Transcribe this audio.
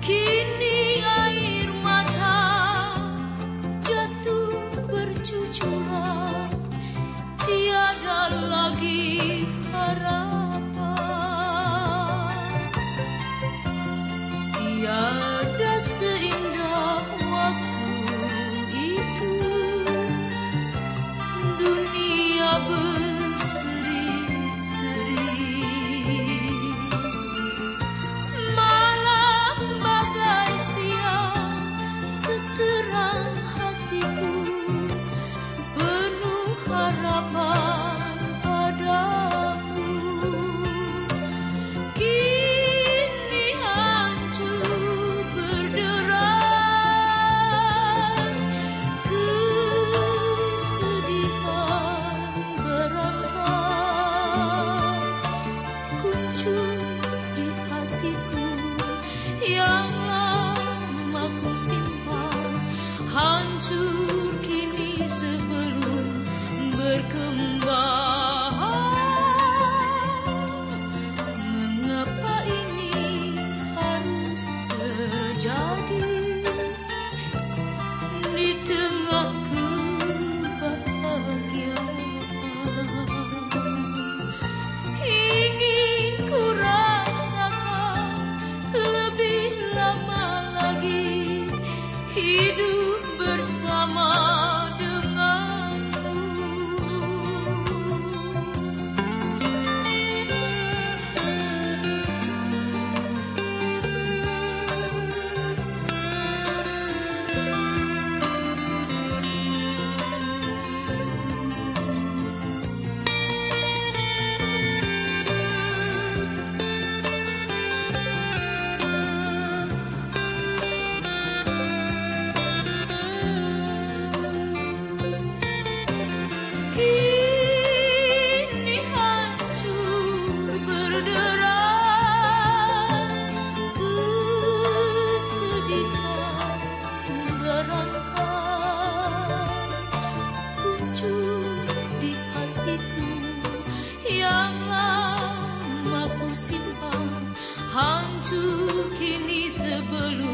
Kini air mata jatuh bercucuran, tiada lagi harapan. Tiada seindah waktu itu, dunia berseri-seri. Seterang hatiku penuh harapan padamu. Kini hancur berderai, kesedihan berantai kuncup di hatiku yang lama ku simpan. Hancur kini sebelum berkembang. Mengapa ini harus terjadi di tengah kebahagiaan? Ingin ku rasakan lebih lama lagi hidup bersama denganmu. Kini hancur berderai, kesedihan berantai kuncup di hatiku yang lama ku simpan. Hancur kini sebelum